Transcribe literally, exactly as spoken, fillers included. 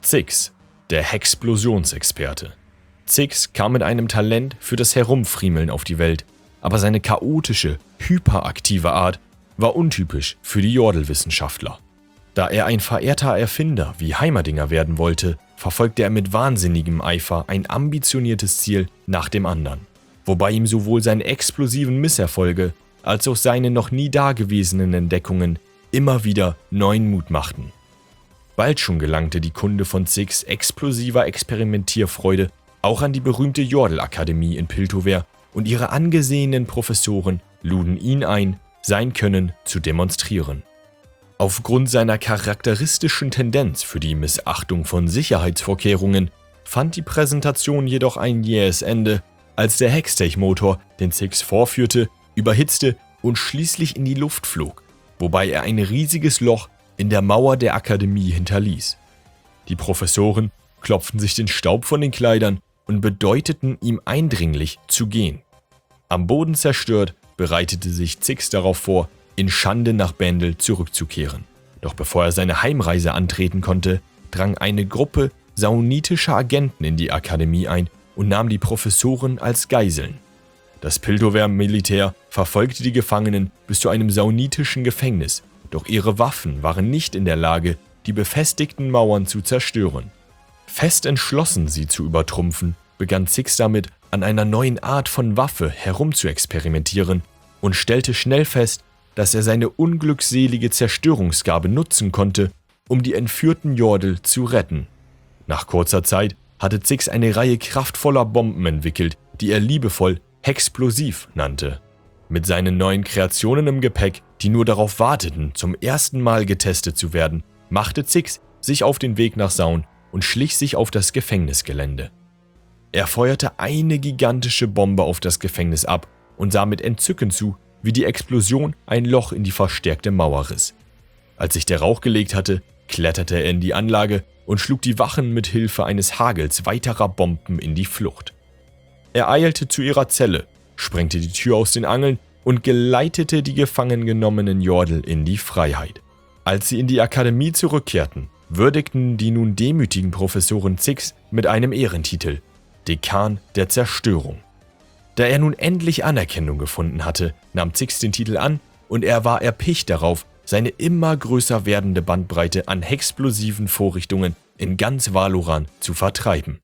Zix, der Hexplosionsexperte. Zix kam mit einem Talent für das Herumfriemeln auf die Welt, aber seine chaotische, hyperaktive Art war untypisch für die Jordelwissenschaftler. Da er ein verehrter Erfinder wie Heimerdinger werden wollte, verfolgte er mit wahnsinnigem Eifer ein ambitioniertes Ziel nach dem anderen, wobei ihm sowohl seine explosiven Misserfolge als auch seine noch nie dagewesenen Entdeckungen immer wieder neuen Mut machten. Bald schon gelangte die Kunde von Zix explosiver Experimentierfreude auch an die berühmte Jordel-Akademie in Piltover und ihre angesehenen Professoren luden ihn ein, sein Können zu demonstrieren. Aufgrund seiner charakteristischen Tendenz für die Missachtung von Sicherheitsvorkehrungen fand die Präsentation jedoch ein jähes Ende, als der Hextech-Motor, den Zix vorführte, überhitzte und schließlich in die Luft flog, wobei er ein riesiges Loch in der Mauer der Akademie hinterließ. Die Professoren klopften sich den Staub von den Kleidern und bedeuteten ihm eindringlich zu gehen. Am Boden zerstört, bereitete sich Zix darauf vor, in Schande nach Bendel zurückzukehren. Doch bevor er seine Heimreise antreten konnte, drang eine Gruppe saunitischer Agenten in die Akademie ein und nahm die Professoren als Geiseln. Das Piltover-Militär verfolgte die Gefangenen bis zu einem saunitischen Gefängnis, doch ihre Waffen waren nicht in der Lage, die befestigten Mauern zu zerstören. Fest entschlossen, sie zu übertrumpfen, begann Zix damit, an einer neuen Art von Waffe herumzuexperimentieren und stellte schnell fest, dass er seine unglückselige Zerstörungsgabe nutzen konnte, um die entführten Jordel zu retten. Nach kurzer Zeit hatte Zix eine Reihe kraftvoller Bomben entwickelt, die er liebevoll Hexplosiv nannte. Mit seinen neuen Kreationen im Gepäck, die nur darauf warteten, zum ersten Mal getestet zu werden, machte Zix sich auf den Weg nach Saun und schlich sich auf das Gefängnisgelände. Er feuerte eine gigantische Bombe auf das Gefängnis ab und sah mit Entzücken zu, wie die Explosion ein Loch in die verstärkte Mauer riss. Als sich der Rauch gelegt hatte, kletterte er in die Anlage und schlug die Wachen mit Hilfe eines Hagels weiterer Bomben in die Flucht. Er eilte zu ihrer Zelle, sprengte die Tür aus den Angeln und geleitete die gefangen genommenen Jordel in die Freiheit. Als sie in die Akademie zurückkehrten, würdigten die nun demütigen Professoren Zix mit einem Ehrentitel, Dekan der Zerstörung. Da er nun endlich Anerkennung gefunden hatte, nahm Zix den Titel an und er war erpicht darauf, seine immer größer werdende Bandbreite an explosiven Vorrichtungen in ganz Valoran zu vertreiben.